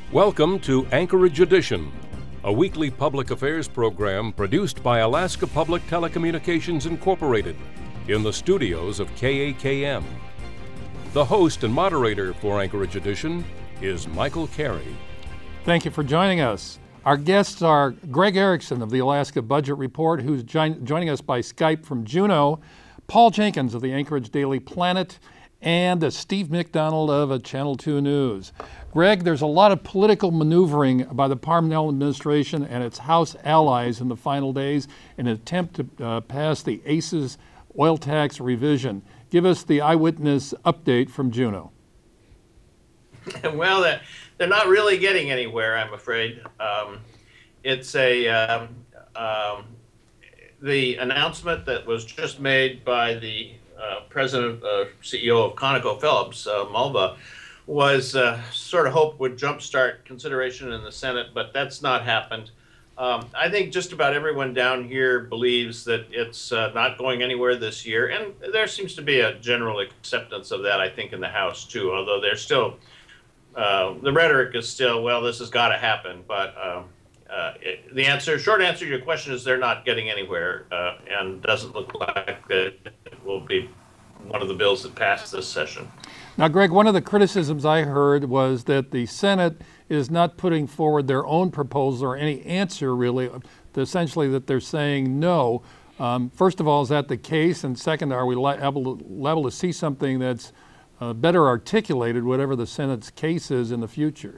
Welcome to Anchorage Edition, a weekly public affairs program produced by Alaska Public Telecommunications Incorporated in the studios of KAKM. The host and moderator for Anchorage Edition is Michael Carey. Thank you for joining us. Our guests are Greg Erickson of the Alaska Budget Report, who's joining us by Skype from Juneau, Paul Jenkins of the Anchorage Daily Planet, and Steve McDonald of Channel 2 News. Greg, there's a lot of political maneuvering by the Parnell administration and its House allies in the final days in an attempt to pass the ACES oil tax revision. Give us the eyewitness update from Juneau. Well, they're not really getting anywhere, I'm afraid. It's the announcement that was just made by the president, CEO of ConocoPhillips, Mulva, was sort of hoped would jumpstart consideration in the Senate, but that's not happened. I think just about everyone down here believes that it's not going anywhere this year, and there seems to be a general acceptance of that, I think, in the House, too, although there's still, the rhetoric is still, well, this has got to happen, but the short answer to your question is they're not getting anywhere, and doesn't look like it will be one of the bills that passed this session. Now, Greg, one of the criticisms I heard was that the Senate is not putting forward their own proposal or any answer, really, essentially that they're saying no. First of all, is that the case? And second, are we able to see something that's better articulated, whatever the Senate's case is in the future?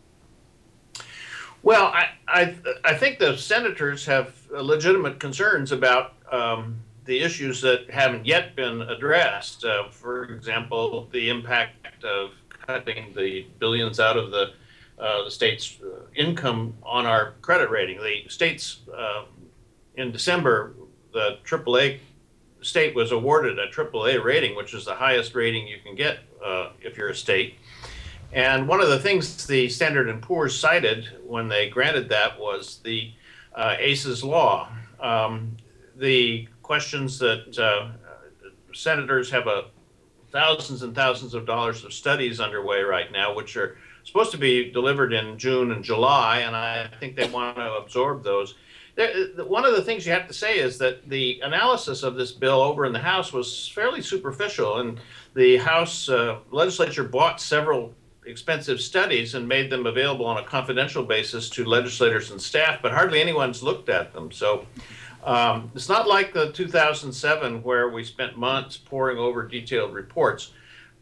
Well, I think the senators have legitimate concerns about the issues that haven't yet been addressed. For example, the impact of cutting the billions out of the state's income on our credit rating. The state's, in December, the AAA state was awarded a AAA rating, which is the highest rating you can get if you're a state. And one of the things the Standard & Poor's cited when they granted that was the ACES law. The questions that senators have thousands and thousands of dollars of studies underway right now, which are supposed to be delivered in June and July, and I think they want to absorb those. One of the things you have to say is that the analysis of this bill over in the House was fairly superficial, and the House legislature bought several expensive studies and made them available on a confidential basis to legislators and staff, but hardly anyone's looked at them. So it's not like the 2007 where we spent months poring over detailed reports.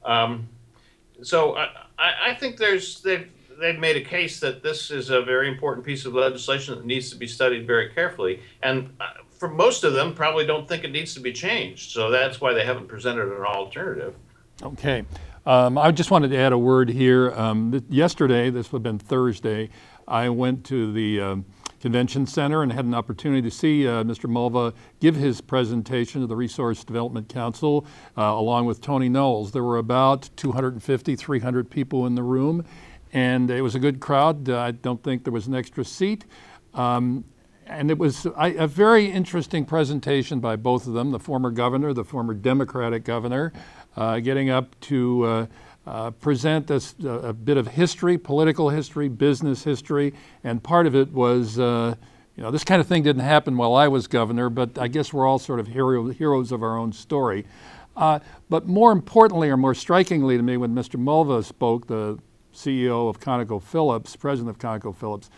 So I think they've made a case that this is a very important piece of legislation that needs to be studied very carefully. And for most of them, probably don't think it needs to be changed. So that's why they haven't presented an alternative. Okay. I just wanted to add a word here. Yesterday, this would have been Thursday, I went to the Convention Center and had an opportunity to see Mr. Mulva give his presentation to the Resource Development Council along with Tony Knowles. There were about 250, 300 people in the room, and it was a good crowd. I don't think there was an extra seat. And it was a very interesting presentation by both of them, the former governor, the former Democratic governor, getting up to present this a bit of history, political history, business history, and part of it was, this kind of thing didn't happen while I was governor, but I guess we're all sort of heroes of our own story. But more importantly, or more strikingly to me, when Mr. Mulva spoke, the CEO of ConocoPhillips, president of ConocoPhillips,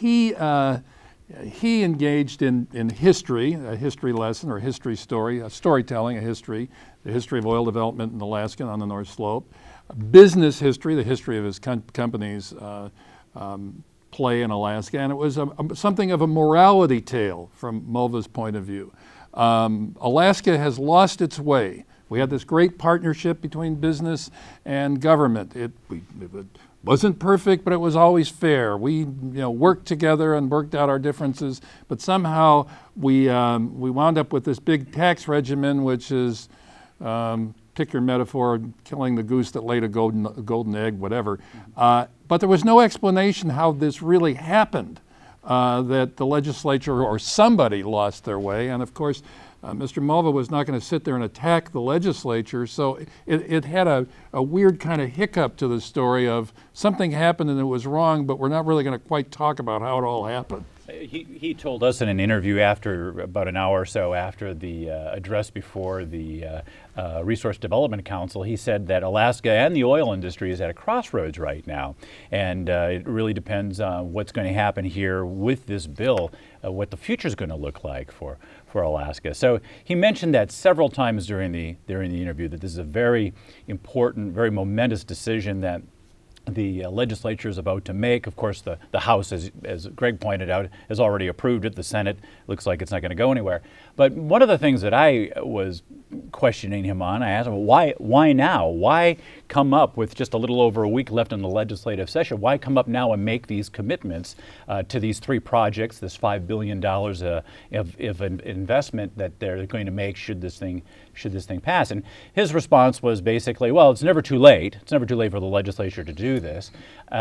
he engaged in history, a history lesson or history story, storytelling, a history, the history of oil development in Alaska on the North Slope, business history, the history of his company's play in Alaska, and it was something of a morality tale from Mulva's point of view. Alaska has lost its way. We had this great partnership between business and government. It wasn't perfect, but it was always fair. We worked together and worked out our differences, but somehow we wound up with this big tax regimen, which is, pick your metaphor, killing the goose that laid a golden egg, whatever. But there was no explanation how this really happened, that the legislature or somebody lost their way. And of course, Mr. Mulva was not going to sit there and attack the legislature, so it had a weird kind of hiccup to the story of something happened and it was wrong, but we're not really going to quite talk about how it all happened. He told us in an interview after about an hour or so after the address before the Resource Development Council, he said that Alaska and the oil industry is at a crossroads right now, and it really depends on what's going to happen here with this bill, what the future is going to look like for Alaska. So he mentioned that several times during the interview, that this is a very important, very momentous decision that the legislature is about to make. Of course, the House, as Greg pointed out, has already approved it. The Senate looks like it's not going to go anywhere. But one of the things that I was questioning him on, I asked him, why now? Why come up with just a little over a week left in the legislative session? Why come up now and make these commitments to these three projects, this $5 billion of investment that they're going to make should this thing pass? And his response was basically, well, it's never too late. It's never too late for the legislature to do this.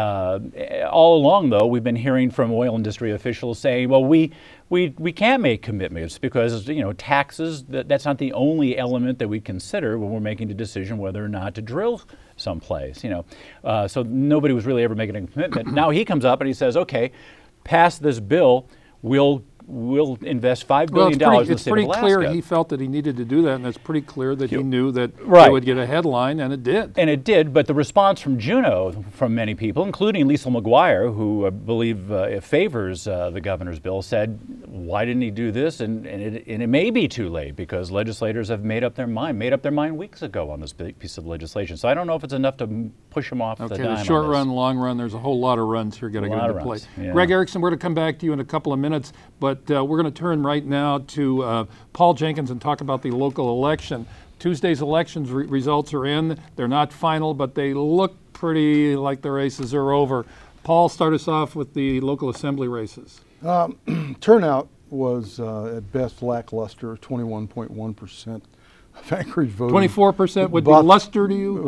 All along, though, we've been hearing from oil industry officials saying, well, we can't make commitments because, taxes, that's not the only element that we consider when we're making a decision whether or not to drill someplace, So nobody was really ever making a commitment. Now he comes up and he says, okay, pass this bill, we'll invest $5 billion in the state of Alaska. It's pretty clear he felt that he needed to do that, and it's pretty clear that he knew that right. It would get a headline, and it did. And it did, but the response from Juneau, from many people, including Lisa McGuire, who I believe favors the governor's bill, said, why didn't he do this? And it may be too late because legislators have made up their mind weeks ago on this piece of legislation. So I don't know if it's enough to push him off the dime. Okay, the short run, long run, there's a whole lot of runs here got to go into play. Yeah. Greg Erickson, we're going to come back to you in a couple of minutes, but we're going to turn right now to Paul Jenkins and talk about the local election. Tuesday's elections results are in. They're not final, but they look pretty like the races are over. Paul, start us off with the local assembly races. Turnout was at best lackluster, 21.1% of Anchorage voting. 24% would be luster to you?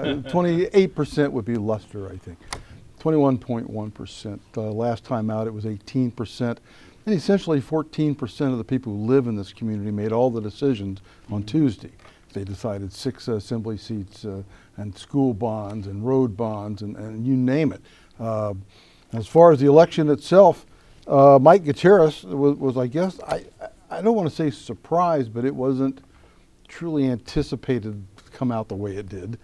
28% would be luster, I think. 21.1%. Last time out it was 18%. And essentially 14% of the people who live in this community made all the decisions on Tuesday. They decided 6 assembly seats and school bonds and road bonds and you name it. As far as the election itself, Mike Gutierrez was I guess, I don't want to say surprised, but it wasn't truly anticipated to come out the way it did.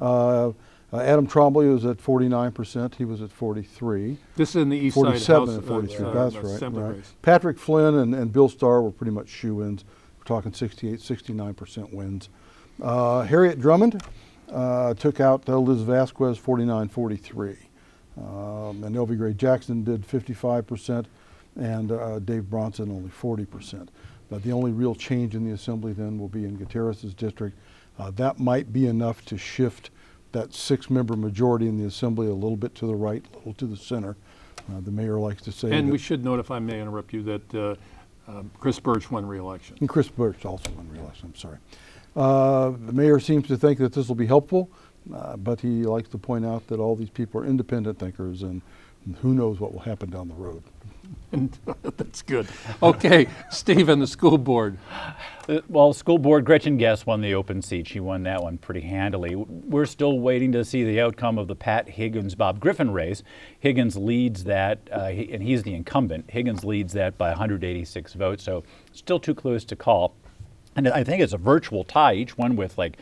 Adam Trombley was at 49%. He was at 43. This is in the east 47 side and 43. That's right. Race. Patrick Flynn and Bill Starr were pretty much shoe-ins. We're talking 68, 69% wins. Harriet Drummond took out Liz Vasquez, 49-43. And Elvie Gray Jackson did 55%, and Dave Bronson only 40%. But the only real change in the assembly then will be in Gutierrez's district. That might be enough to shift that 6-member majority in the assembly a little bit to the right, a little to the center. The mayor likes to say. And we should note, if I may interrupt you, that Chris Birch won re-election. And Chris Birch also won re-election, I'm sorry. The mayor seems to think that this will be helpful, but he likes to point out that all these people are independent thinkers, and who knows what will happen down the road. And that's good. Okay, Stephen, the school board. Well, school board, Gretchen Guess won the open seat. She won that one pretty handily. We're still waiting to see the outcome of the Pat Higgins-Bob Griffin race. Higgins leads that, and he's the incumbent. Higgins leads that by 186 votes, so still too close to call. And I think it's a virtual tie, each one with like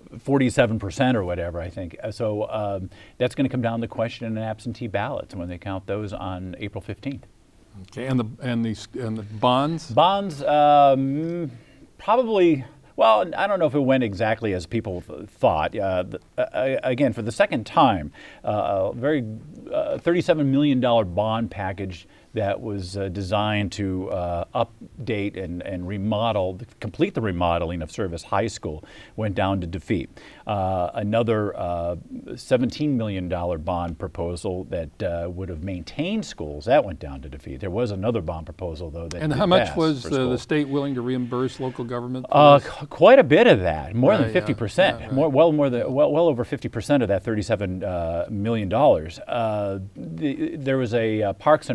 47% or whatever, I think. So that's going to come down to the question in absentee ballots when they count those on April 15th. Okay, and the bonds? Bonds, probably. Well, I don't know if it went exactly as people thought. Again, for the second time, a very $37 million bond package that was designed to update and remodel, complete the remodeling of Service High School, went down to defeat. Another $17 million bond proposal that would have maintained schools, that went down to defeat. There was another bond proposal, though, that And how much was the state willing to reimburse local government? Quite a bit of that, more than 50%. Yeah, right. Well over 50% of that $37 million. There was a Parks and Rec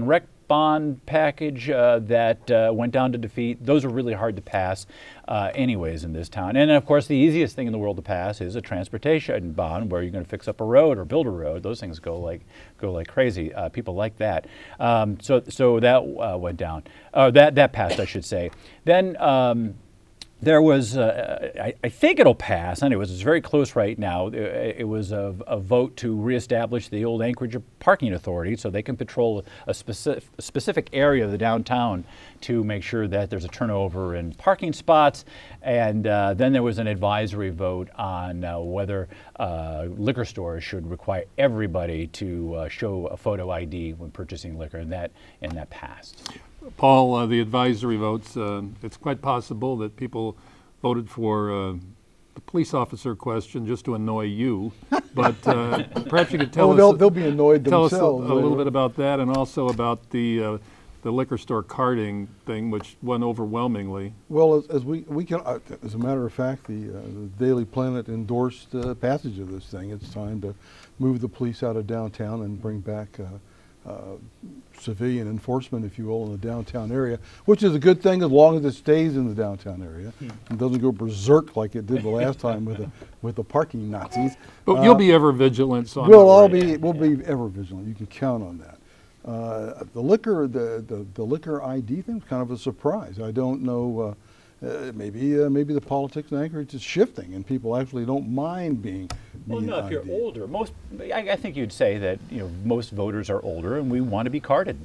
bond package that went down to defeat. Those are really hard to pass anyways in this town. And of course, the easiest thing in the world to pass is a transportation bond where you're going to fix up a road or build a road. Those things go like crazy. People like that. So that went down. That passed, I should say. Then there was, I think it'll pass, anyways, it's very close right now. It was a vote to reestablish the old Anchorage Parking Authority so they can patrol a specific area of the downtown to make sure that there's a turnover in parking spots. And then there was an advisory vote on whether liquor stores should require everybody to show a photo ID when purchasing liquor, and that passed. Paul, the advisory votes, it's quite possible that people voted for the police officer question just to annoy you, but perhaps you could tell us. They'll be annoyed tell themselves. Us a little bit about that, and also about the liquor store carding thing, which won overwhelmingly. Well, as we can, as a matter of fact, the Daily Planet endorsed passage of this thing. It's time to move the police out of downtown and bring back civilian enforcement, if you will, in the downtown area, which is a good thing as long as it stays in the downtown area and doesn't go berserk like it did the last time with the parking Nazis. But you'll be ever vigilant. So we'll be ever vigilant. You can count on that. The liquor ID thing is kind of a surprise. I don't know. Maybe the politics in Anchorage is shifting, and people actually don't mind being. Well, no, if you're older, I think you'd say that most voters are older, and we want to be carded.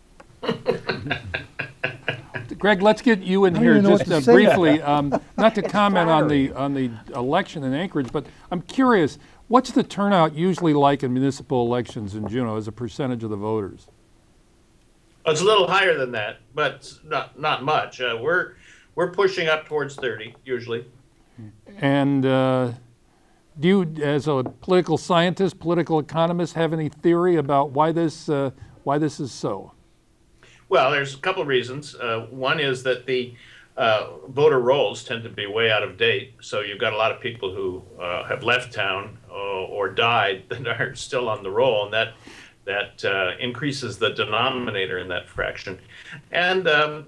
Greg, let's get you in here just briefly, not to comment on the election in Anchorage, but I'm curious, what's the turnout usually like in municipal elections in Juneau as a percentage of the voters? It's a little higher than that, but not much. We're pushing up towards 30 usually. And do you, as a political scientist, political economist, have any theory about why this is so? Well, there's a couple of reasons. One is that the voter rolls tend to be way out of date, so you've got a lot of people who have left town or died that are still on the roll, and that increases the denominator in that fraction. And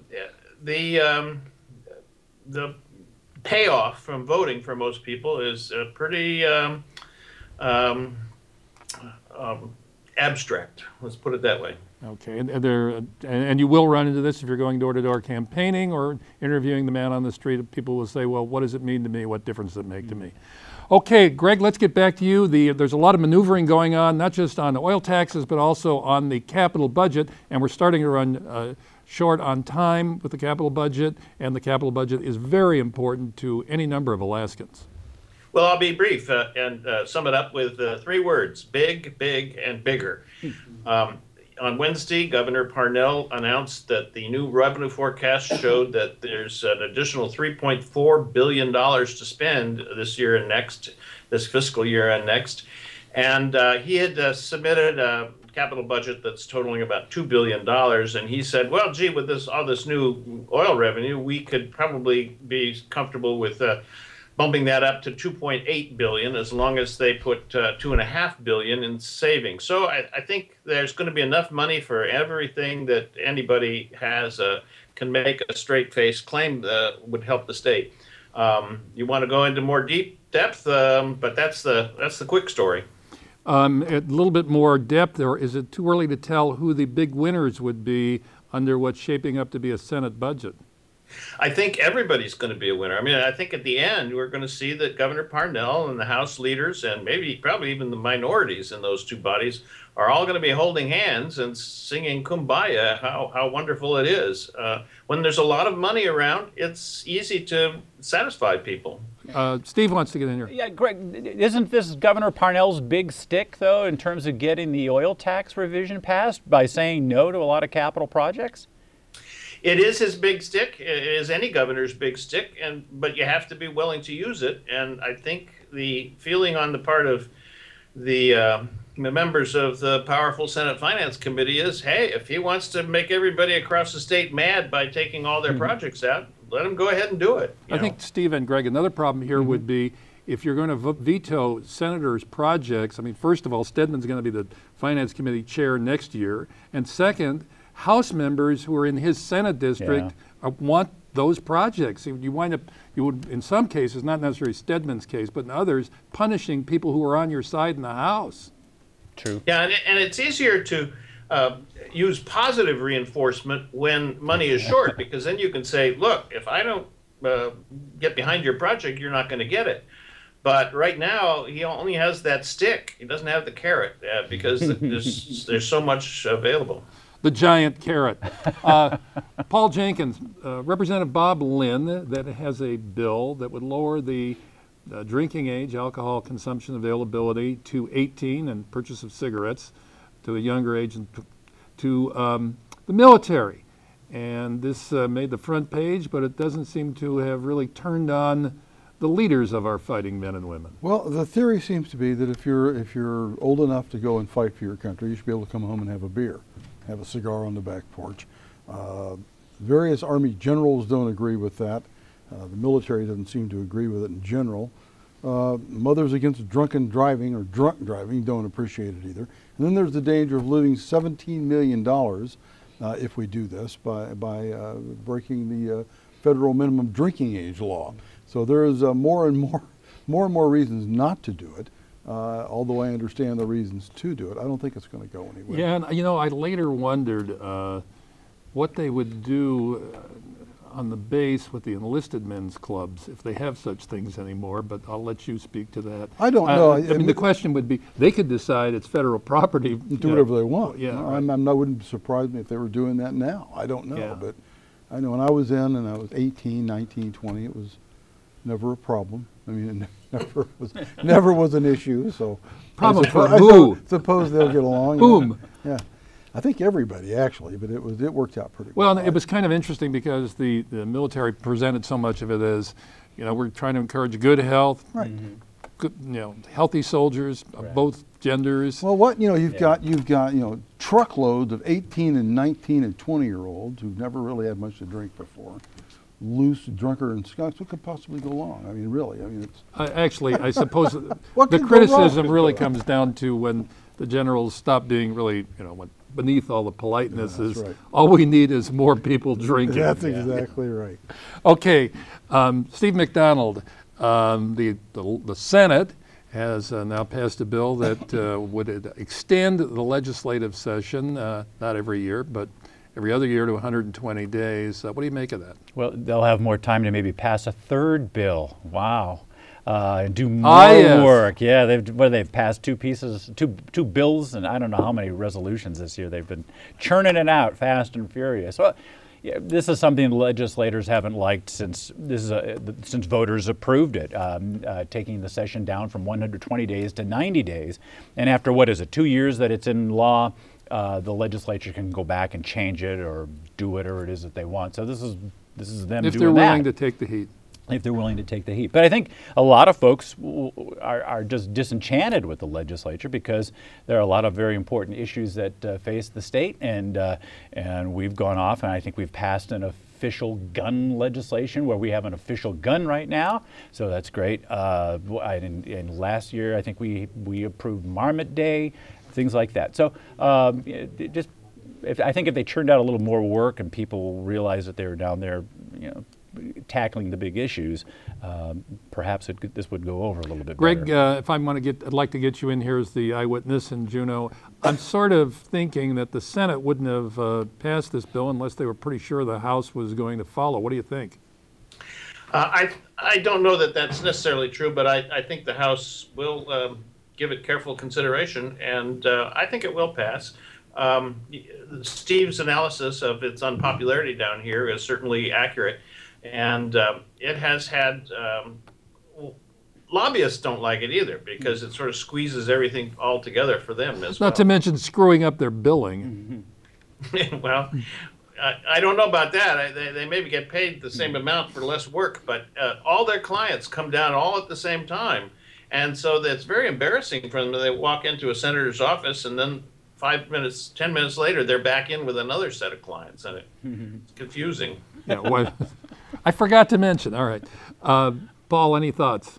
the payoff from voting for most people is pretty abstract. Let's put it that way. Okay, and you will run into this if you're going door-to-door campaigning or interviewing the man on the street. People will say, well, what does it mean to me? What difference does it make to me? Okay, Greg, let's get back to you. There's a lot of maneuvering going on, not just on oil taxes, but also on the capital budget, and we're starting to run short on time with the capital budget, and the capital budget is very important to any number of Alaskans. Well, I'll be brief and sum it up with 3 words: big, big, and bigger. On Wednesday, Governor Parnell announced that the new revenue forecast showed that there's an additional $3.4 billion to spend this year and next, this fiscal year and next. And he had submitted a capital budget that's totaling about $2 billion. And he said, well, gee, with all this new oil revenue, we could probably be comfortable with bumping that up to $2.8 billion as long as they put $2.5 billion in savings. So I think there's going to be enough money for everything that anybody can make a straight-faced claim would help the state. You want to go into more depth, but that's the quick story. A little bit more depth, or is it too early to tell who the big winners would be under what's shaping up to be a Senate budget? I think everybody's going to be a winner. I mean, I think at the end, we're going to see that Governor Parnell and the House leaders and probably even the minorities in those two bodies are all going to be holding hands and singing Kumbaya, how wonderful it is. When there's a lot of money around, it's easy to satisfy people. Steve wants to get in here. Yeah, Greg, isn't this Governor Parnell's big stick, though, in terms of getting the oil tax revision passed by saying no to a lot of capital projects? It is his big stick. It is any governor's big stick, but you have to be willing to use it. And I think the feeling on the part of the members of the powerful Senate Finance Committee is, hey, if he wants to make everybody across the state mad by taking all their projects out, let him go ahead and do it. I think, Steve and Greg, another problem here would be if you're going to veto senators' projects. I mean, first of all, Stedman's going to be the Finance Committee chair next year. And second, House members who are in his Senate district want those projects. You wind up, you would, in some cases, not necessarily Stedman's case, but in others, punishing people who are on your side in the House. True. Yeah, and it's easier to use positive reinforcement when money is short, because then you can say, look, if I don't get behind your project, you're not going to get it. But right now, he only has that stick. He doesn't have the carrot because there's so much available. The giant carrot. Paul Jenkins, Representative Bob Lynn, that has a bill that would lower the drinking age, alcohol consumption availability to 18 and purchase of cigarettes to a younger age, and to the military. And this made the front page, but it doesn't seem to have really turned on the leaders of our fighting men and women. Well, the theory seems to be that if you're old enough to go and fight for your country, you should be able to come home and have a beer, have a cigar on the back porch. Various Army generals don't agree with that. The military doesn't seem to agree with it in general. Mothers Against Drunken Driving, or drunk driving, don't appreciate it either. And then there's the danger of losing $17 million if we do this by breaking the federal minimum drinking age law. So there is more and more reasons not to do it. Although I understand the reasons to do it, I don't think it's going to go anywhere. Yeah, and you know, I later wondered what they would do on the base with the enlisted men's clubs, if they have such things anymore, but I'll let you speak to that. I don't know. I mean, the question would be, they could decide it's federal property. Do whatever they want. Yeah, I wouldn't surprise me if they were doing that now. I don't know, Yeah. but I know when I was in and I was 18, 19, 20, it was never a problem. I mean, it never was an issue. So Problem for I who? suppose they'll get along. Whom? Yeah, I think everybody actually, but it worked out pretty well. Well, it was kind of interesting because the military presented so much of it as, you know, we're trying to encourage good health, Right. good, you know, healthy soldiers of both genders. Well, you've got truckloads of 18 and 19 and 20-year-olds who've never really had much to drink before. Loose, drunker, and skunks. What could possibly go wrong? I mean, really. I mean, it's Actually, I suppose What the could go criticism wrong? really comes down to when the generals stop being really, you know, when beneath all the politeness Yeah, that's is right. all we need is more people drinking. that's exactly right. Okay, Steve McDonald, the Senate has now passed a bill that would extend the legislative session, not every year, but every other year to 120 days. What do you make of that? Well, they'll have more time to maybe pass a third bill. Wow. And do more work. Yeah, they've passed two bills, and I don't know how many resolutions this year. They've been churning it out fast and furious. Well, yeah, this is something legislators haven't liked since voters approved it, taking the session down from 120 days to 90 days. And after, 2 years that it's in law, the legislature can go back and change it or do whatever it is that they want. So this is them If doing they're willing that. to take the heat. If they're willing to take the heat. But I think a lot of folks are just disenchanted with the legislature because there are a lot of very important issues that face the state, and we've gone off, and I think we've passed an official gun legislation where we have an official gun right now, so that's great. In last year, I think we approved Marmot Day, things like that. So I think if they churned out a little more work and people realized that they were down there, you know, tackling the big issues, perhaps this would go over a little bit Greg, better. if I'd like to get you in here as the eyewitness in Juneau. I'm sort of thinking that the Senate wouldn't have passed this bill unless they were pretty sure the House was going to follow. What do you think? I don't know that that's necessarily true, but I think the House will give it careful consideration, and I think it will pass. Steve's analysis of its unpopularity down here is certainly accurate, and it has had lobbyists don't like it either because it sort of squeezes everything all together for them as well. Not to mention screwing up their billing. Well, I don't know about that. They maybe get paid the same amount for less work, but all their clients come down all at the same time. And so that's very embarrassing for them. They walk into a senator's office and then 5 minutes, 10 minutes later, they're back in with another set of clients. And it's confusing. Yeah, well, I forgot to mention. All right. Paul, any thoughts?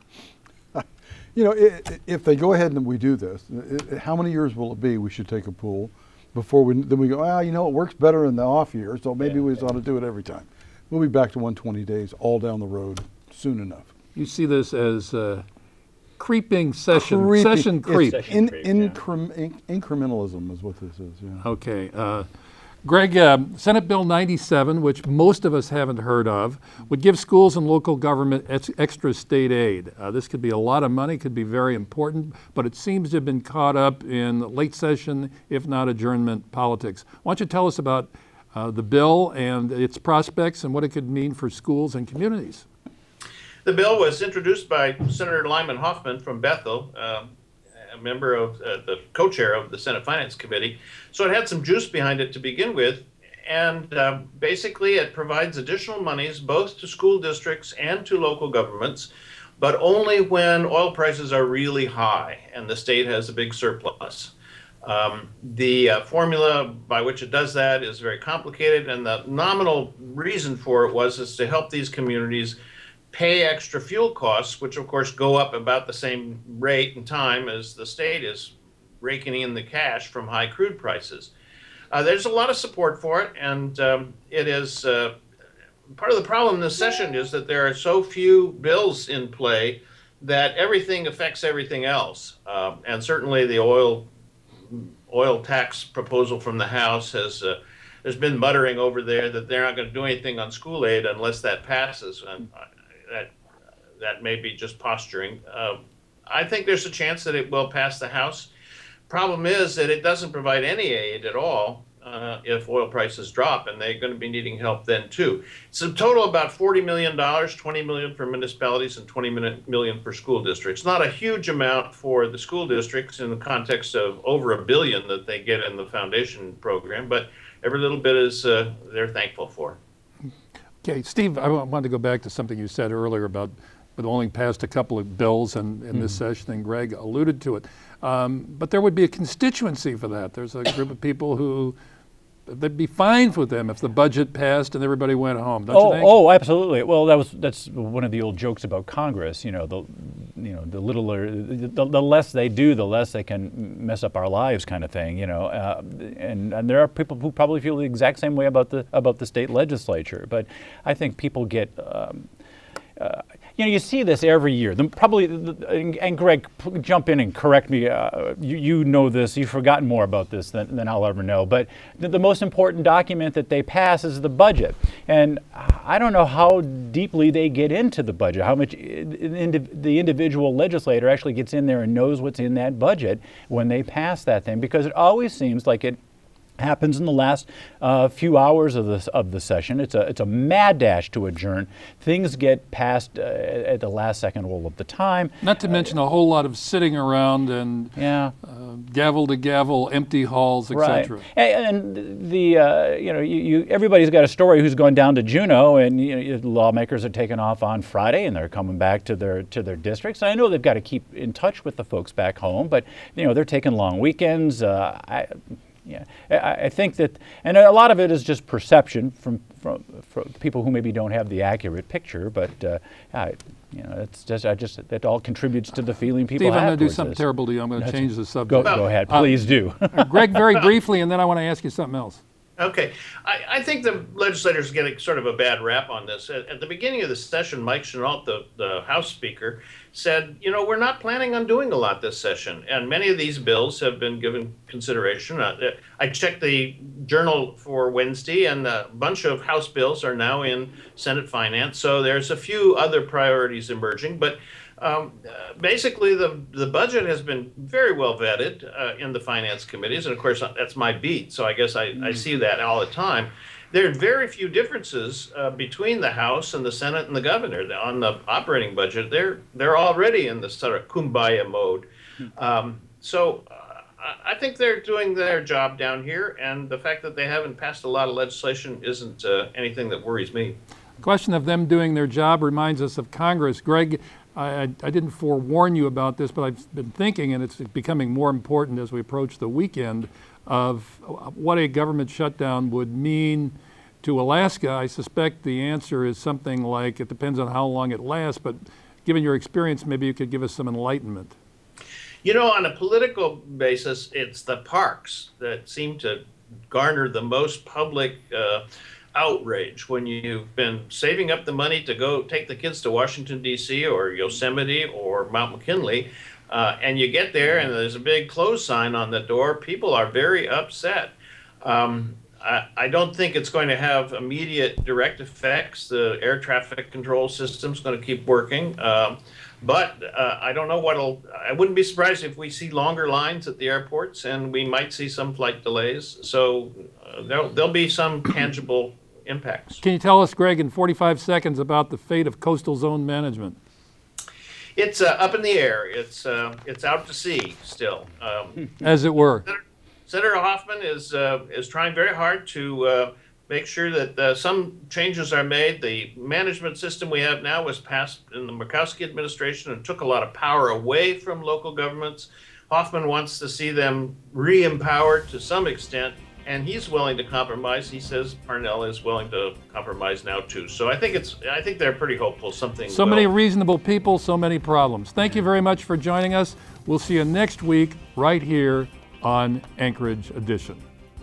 You know, if they go ahead and we do this, how many years will it be we should take a poll before then we go, you know, it works better in the off year, so maybe we ought to do it every time. We'll be back to 120 days all down the road soon enough. You see this as creeping session creep. Incrementalism is what this is. Yeah. Okay. Greg, Senate Bill 97, which most of us haven't heard of, would give schools and local government extra state aid. This could be a lot of money, could be very important, but it seems to have been caught up in late session, if not adjournment politics. Why don't you tell us about the bill and its prospects and what it could mean for schools and communities? The bill was introduced by Senator Lyman Hoffman from Bethel, a member of the co-chair of the Senate Finance Committee. So it had some juice behind it to begin with. And basically it provides additional monies both to school districts and to local governments, but only when oil prices are really high and the state has a big surplus. The formula by which it does that is very complicated, and the nominal reason for it is to help these communities pay extra fuel costs, which of course go up about the same rate and time as the state is raking in the cash from high crude prices. There's a lot of support for it, and it is part of the problem this session is that there are so few bills in play that everything affects everything else. And certainly the oil tax proposal from the House has there's been muttering over there that they're not going to do anything on school aid unless that passes. And that may be just posturing. I think there's a chance that it will pass the House. Problem is that it doesn't provide any aid at all if oil prices drop, and they're going to be needing help then too. It's a total about $40 million, $20 million for municipalities and $20 million for school districts. Not a huge amount for the school districts in the context of over $1 billion that they get in the foundation program, but every little bit is they're thankful for. Okay, Steve, I wanted to go back to something you said earlier about only passed a couple of bills in this session, and Greg alluded to it. But there would be a constituency for that. There's a group of people who, they'd be fine with them if the budget passed and everybody went home, don't you think? Oh, absolutely. Well, that's one of the old jokes about Congress. The littler, the less they do, the less they can mess up our lives, kind of thing. And there are people who probably feel the exact same way about the state legislature. But I think people get. You see this every year. And Greg, jump in and correct me. You know this. You've forgotten more about this than I'll ever know. But the most important document that they pass is the budget. And I don't know how deeply they get into the budget, how much the individual legislator actually gets in there and knows what's in that budget when they pass that thing, because it always seems like it happens in the last few hours of the session. It's a mad dash to adjourn. Things get passed at the last second all of the time. Not to mention a whole lot of sitting around and gavel to gavel, empty halls, etc. Right. And everybody's got a story who's going down to Juneau, and lawmakers are taking off on Friday, and they're coming back to their districts. And I know they've got to keep in touch with the folks back home, but they're taking long weekends. I think that, and a lot of it is just perception from people who maybe don't have the accurate picture, but it's just that all contributes to the feeling people have. Steve, I'm going to do towards something this. terrible to you. I'm going to change the subject. Go ahead, please do. Greg, very briefly, and then I want to ask you something else. Okay. I think the legislators are getting sort of a bad rap on this. At the beginning of the session, Mike Chenault, the House Speaker, said, we're not planning on doing a lot this session. And many of these bills have been given consideration. I checked the Journal for Wednesday, and a bunch of House bills are now in Senate Finance. So there's a few other priorities emerging. But basically, the budget has been very well vetted in the finance committees, and of course that's my beat, so I guess I see that all the time. There are very few differences between the House and the Senate and the governor on the operating budget. They're already in the sort of kumbaya mode. So I think they're doing their job down here, and the fact that they haven't passed a lot of legislation isn't anything that worries me. The question of them doing their job reminds us of Congress. Greg, I didn't forewarn you about this, but I've been thinking, and it's becoming more important as we approach the weekend, of what a government shutdown would mean to Alaska. I suspect the answer is something like, it depends on how long it lasts, but given your experience, maybe you could give us some enlightenment. You know, on a political basis, it's the parks that seem to garner the most public outrage. When you've been saving up the money to go take the kids to Washington, D.C. or Yosemite or Mount McKinley, and you get there and there's a big close sign on the door, people are very upset. I don't think it's going to have immediate direct effects. The air traffic control system's going to keep working. But I don't know I wouldn't be surprised if we see longer lines at the airports, and we might see some flight delays. So there'll be some tangible impacts. Can you tell us, Greg, in 45 seconds about the fate of coastal zone management? It's up in the air. It's out to sea still. As it were. Senator Hoffman is trying very hard to make sure that some changes are made. The management system we have now was passed in the Murkowski administration and took a lot of power away from local governments. Hoffman wants to see them re-empowered to some extent, and he's willing to compromise. He says Parnell is willing to compromise now too. So I think they're pretty hopeful something. So many reasonable people, so many problems. Thank you very much for joining us. We'll see you next week right here on Anchorage Edition.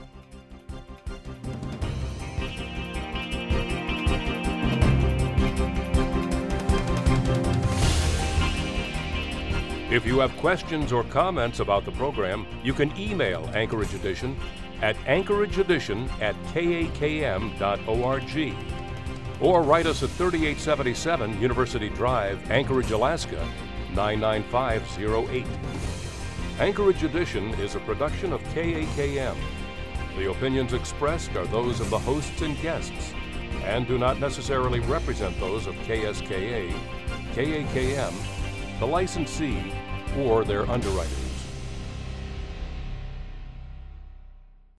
If you have questions or comments about the program, you can email Anchorage Edition at anchorageedition@kakm.org or write us at 3877 University Drive, Anchorage, Alaska, 99508. Anchorage Edition is a production of KAKM. The opinions expressed are those of the hosts and guests and do not necessarily represent those of KSKA, KAKM, the licensee, or their underwriters.